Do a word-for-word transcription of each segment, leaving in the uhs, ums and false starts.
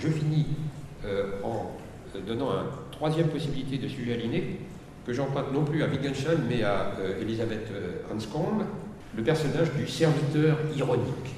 je finis euh, en donnant une troisième possibilité de sujet aligné, que j'emprunte non plus à Wittgenstein, mais à euh, Elisabeth euh, Anscombe, le personnage du serviteur ironique.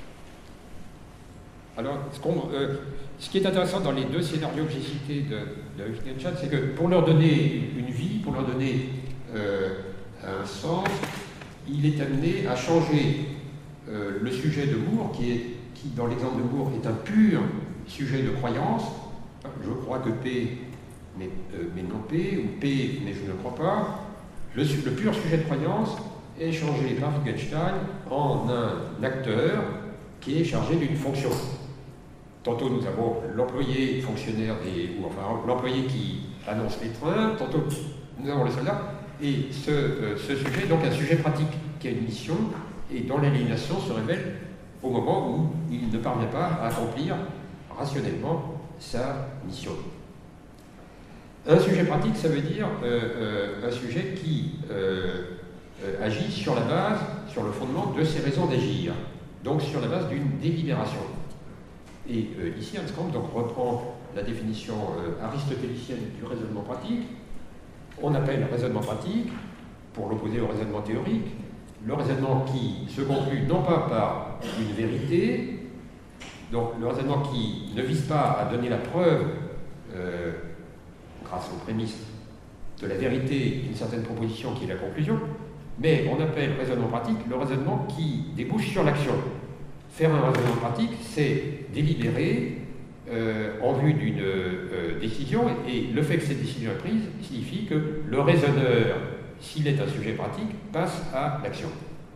Alors, ce, qu'on, euh, ce qui est intéressant dans les deux scénarios que j'ai cités de, de Wittgenstein, c'est que pour leur donner une vie, pour leur donner euh, un sens, il est amené à changer euh, le sujet de Moore, qui, est, qui dans l'exemple de Moore est un pur sujet de croyance. Je crois que P, mais, euh, mais non P, ou P, mais je ne crois pas. Le, le pur sujet de croyance est changé par Wittgenstein en un acteur qui est chargé d'une fonction. Tantôt nous avons l'employé fonctionnaire des, ou enfin l'employé qui annonce les trains, tantôt nous avons le soldat, et ce, euh, ce sujet est donc un sujet pratique qui a une mission et dont l'aliénation se révèle au moment où il ne parvient pas à accomplir rationnellement sa mission. Un sujet pratique, ça veut dire euh, euh, un sujet qui euh, euh, agit sur la base, sur le fondement de ses raisons d'agir, donc sur la base d'une délibération. Et euh, ici, Anscombe donc reprend la définition euh, aristotélicienne du raisonnement pratique. On appelle raisonnement pratique, pour l'opposer au raisonnement théorique, le raisonnement qui se conclut non pas par une vérité, donc le raisonnement qui ne vise pas à donner la preuve, euh, grâce aux prémices, de la vérité d'une certaine proposition qui est la conclusion, mais on appelle raisonnement pratique le raisonnement qui débouche sur l'action. Faire un raisonnement pratique, c'est délibérer euh, en vue d'une euh, décision, et le fait que cette décision est prise signifie que le raisonneur, s'il est un sujet pratique, passe à l'action.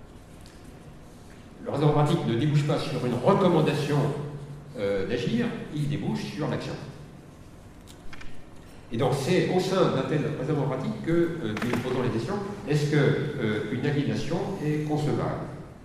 Le raisonnement pratique ne débouche pas sur une recommandation euh, d'agir, il débouche sur l'action. Et donc c'est au sein d'un tel raisonnement pratique que euh, nous nous posons les questions, est-ce qu'une euh, aliénation est concevable?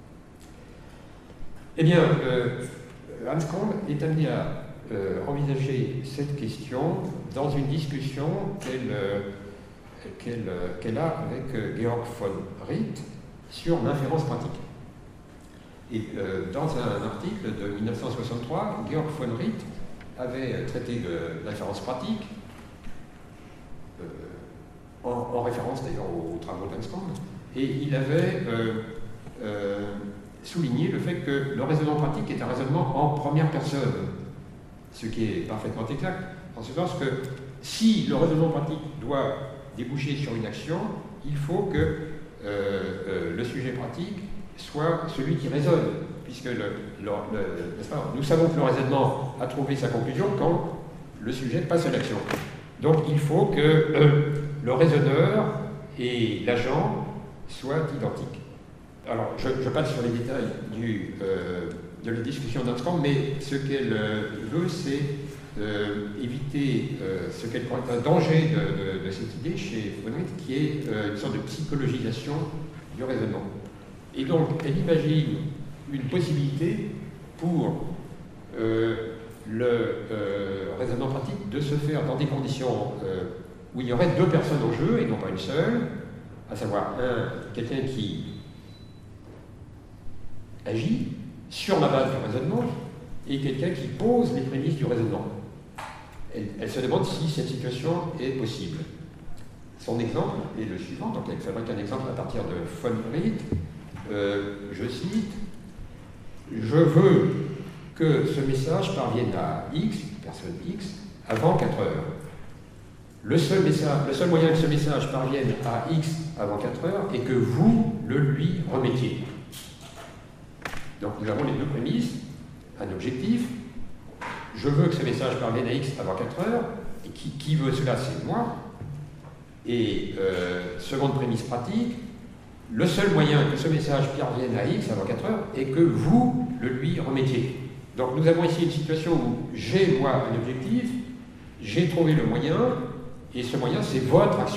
Eh bien, euh, Anscombe est amené à euh, envisager cette question dans une discussion qu'elle euh, qu'elle euh, qu'elle a avec euh, Georg von Wright sur l'inférence pratique. Et euh, dans un article de mille neuf cent soixante-trois, Georg von Wright avait traité de l'inférence pratique, euh, en, en référence d'ailleurs aux, aux travaux d'Anscombe, et il avait euh, euh, souligné le fait que le raisonnement pratique est un raisonnement en première personne, ce qui est parfaitement exact, en ce sens que si le raisonnement pratique doit déboucher sur une action, il faut que euh, euh, le sujet pratique soit celui qui raisonne, puisque le, le, le, n'est-ce pas, nous savons que le raisonnement a trouvé sa conclusion quand le sujet passe à l'action. Donc il faut que euh, le raisonneur et l'agent soient identiques. Alors je, je passe sur les détails du, euh, de la discussion d'Anscombe, mais ce qu'elle euh, veut, c'est euh, éviter euh, ce qu'elle croit être un danger de, de, de cette idée chez von Wright, qui est euh, une sorte de psychologisation du raisonnement. Et donc, elle imagine une possibilité pour euh, le euh, raisonnement pratique de se faire dans des conditions euh, où il y aurait deux personnes au jeu et non pas une seule, à savoir un, quelqu'un qui agit sur la base du raisonnement et quelqu'un qui pose les prémices du raisonnement. Elle, elle se demande si cette situation est possible. Son exemple est le suivant, donc elle fabrique un exemple à partir de von Wright. Euh, je cite, « Je veux que ce message parvienne à X, personne X, avant quatre heures. Le seul, message, le seul moyen que ce message parvienne à X avant quatre heures est que vous le lui remettiez. » Donc nous avons les deux prémices, un objectif, je veux que ce message parvienne à X avant quatre heures, et qui, qui veut cela, c'est moi. Et euh, seconde prémisse pratique, le seul moyen que ce message parvienne à X avant quatre heures est que vous le lui remettiez. Donc nous avons ici une situation où j'ai moi un objectif, j'ai trouvé le moyen, et ce moyen c'est votre action.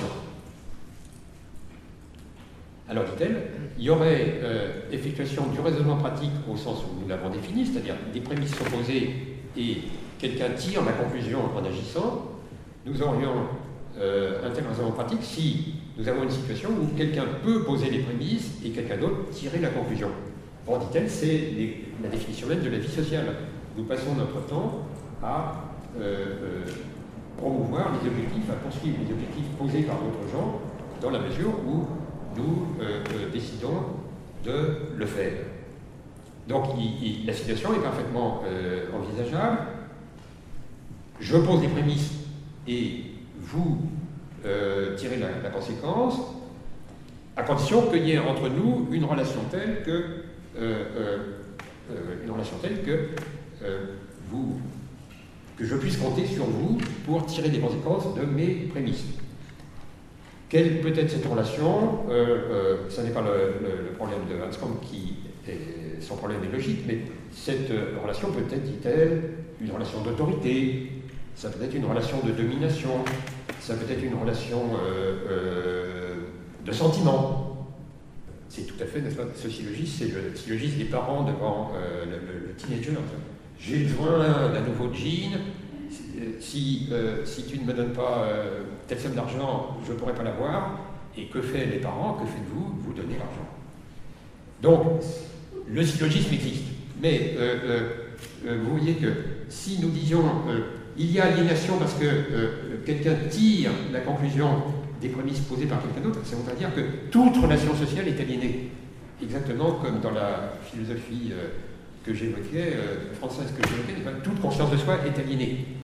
Alors dit-elle, il y aurait euh, effectuation du raisonnement pratique au sens où nous l'avons défini, c'est-à-dire des prémices sont posées et quelqu'un tire la conclusion en agissant. Nous aurions euh, un tel raisonnement pratique si nous avons une situation où quelqu'un peut poser les prémices et quelqu'un d'autre tirer la conclusion. Or, dit-elle, c'est les, la définition même de la vie sociale. Nous passons notre temps à euh, euh, promouvoir les objectifs, à poursuivre les objectifs posés par d'autres gens, dans la mesure où nous euh, euh, décidons de le faire. Donc il, il, la situation est parfaitement euh, envisageable. Je pose des prémices et vous euh, tirez la, la conséquence, à condition qu'il y ait entre nous une relation telle que, euh, euh, euh, une relation telle que, euh, vous, que je puisse compter sur vous pour tirer des conséquences de mes prémices. Quelle peut être cette relation? euh, euh, Ce n'est pas le, le, le problème de Hanscom qui est, son problème est logique, mais cette relation peut être, dit-elle, une relation d'autorité, ça peut être une relation de domination, ça peut être une relation euh, euh, de sentiment. C'est tout à fait, n'est-ce pas, ce syllogisme, c'est le syllogisme des parents devant euh, le, le, le teenager. J'ai besoin d'un nouveau jean, si, euh, si tu ne me donnes pas euh, telle somme d'argent, je ne pourrai pas l'avoir. Et que fait les parents? Que faites-vous? Vous donnez l'argent. Donc, le syllogisme existe. Mais euh, euh, euh, vous voyez que si nous disions euh, il y a aliénation parce que euh, quelqu'un tire la conclusion des prémices posées par quelqu'un d'autre, ça veut dire que toute relation sociale est aliénée. Exactement comme dans la philosophie euh, que j'évoquais, euh, française que j'évoquais, toute conscience de soi est aliénée.